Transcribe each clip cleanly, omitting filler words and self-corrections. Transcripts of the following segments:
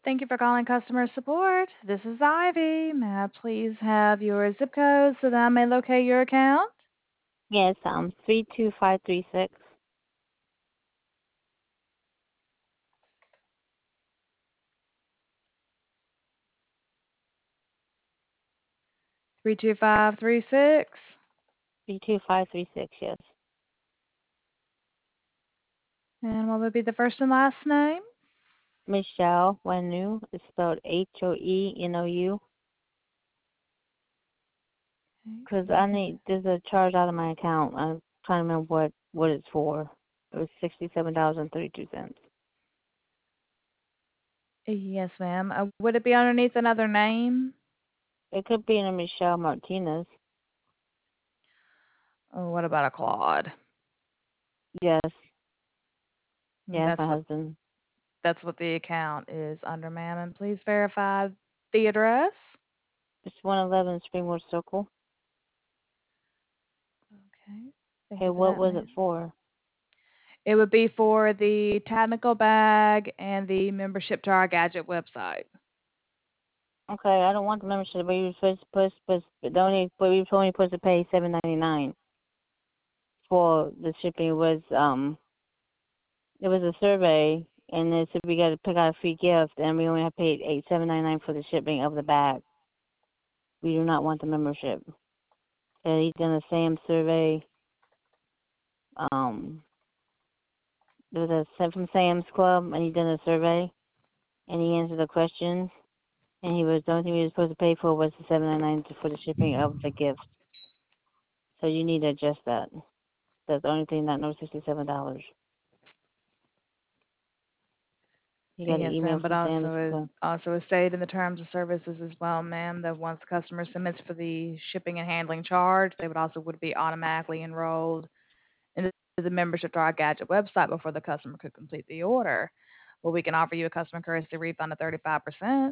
Thank you for calling customer support. This is Ivy. May I please have your zip code so that I may locate your account? Yes, 32536. 32536. 32536, yes. And what would be the first and last name? Michelle Wenu is spelled Hoenou. Because there's a charge out of my account. I'm trying to remember what it's for. It was $67.32. Yes, ma'am. Would it be underneath another name? It could be in a Michelle Martinez. Or what about a Claude? Yes. Yeah, That's my what husband. that's what the account is under, ma'am. And please verify the address. It's 111 Springwood Circle. Okay. Thank Okay, you for what that, was it ma'am. for? It would be for the technical bag and the membership to our gadget website. Okay, I don't want the membership, but you were but you told me supposed to pay $7.99 for the shipping. It was a survey, and they said we got to pick out a free gift, and we only have paid $7.99 for the shipping of the bag. We do not want the membership. And he's done a SAM survey. There was a sent from Sam's Club, and he done a survey, and he answered the questions. And the only thing we were supposed to pay for was the $7.99 for the shipping of the gift. So you need to adjust that. That's the only thing, not no $67. You got an Yes, email ma'am, but from Sam's Club. also is stated in the terms of services as well, ma'am, that once the customer submits for the shipping and handling charge, they would be automatically enrolled into the membership to our gadget website before the customer could complete the order. Well, we can offer you a customer courtesy refund of 35%.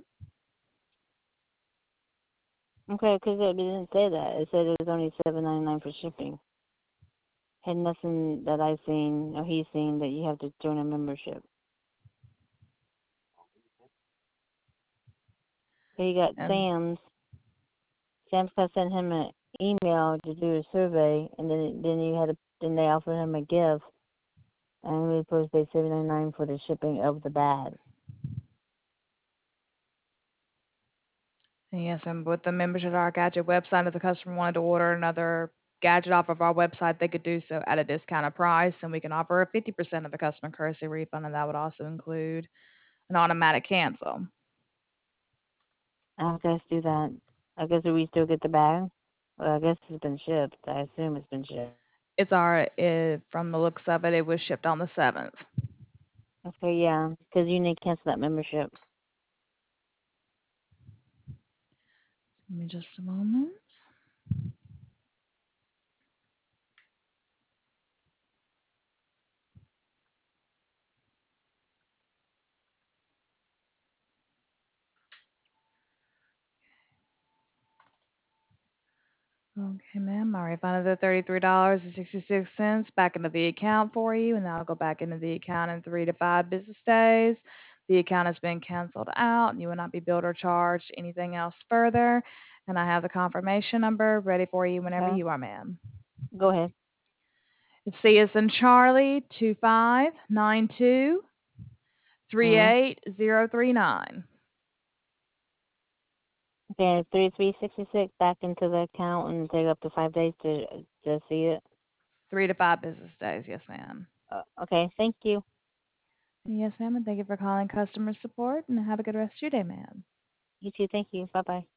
Okay, because it didn't say that. It said it was only $7.99 for shipping. Had nothing that I've seen or he's seen that you have to join a membership. So you got And Sam's. Sam's got to send him an email to do a survey, and then they offered him a gift, and we were supposed to pay $7.99 for the shipping of the bag. yes, and with the membership to our gadget website, if the customer wanted to order another gadget off of our website, they could do so at a discounted price, and we can offer a 50% of the customer courtesy refund, and that would also include an automatic cancel. I guess do that. I guess we still get the bag. Well, I guess it's been shipped. I assume it's been shipped. From the looks of it, it was shipped on the 7th. Okay, yeah, because you need to cancel that membership. Give me just a moment. Okay, ma'am. I refunded the $33.66 back into the account for you, and that'll go back into the account in 3 to 5 business days. The account has been canceled out, and you will not be billed or charged anything else further. And I have the confirmation number ready for you whenever Okay, you are, ma'am. go ahead. It's C as in Charlie 2592 Mm-hmm. 38039. Okay, 3366 back into the account and take up to 5 days to see it. 3 to 5 business days. Yes, ma'am. Okay, thank you. Yes, ma'am. And thank you for calling customer support, and have a good rest of your day, ma'am. You too. Thank you. Bye bye.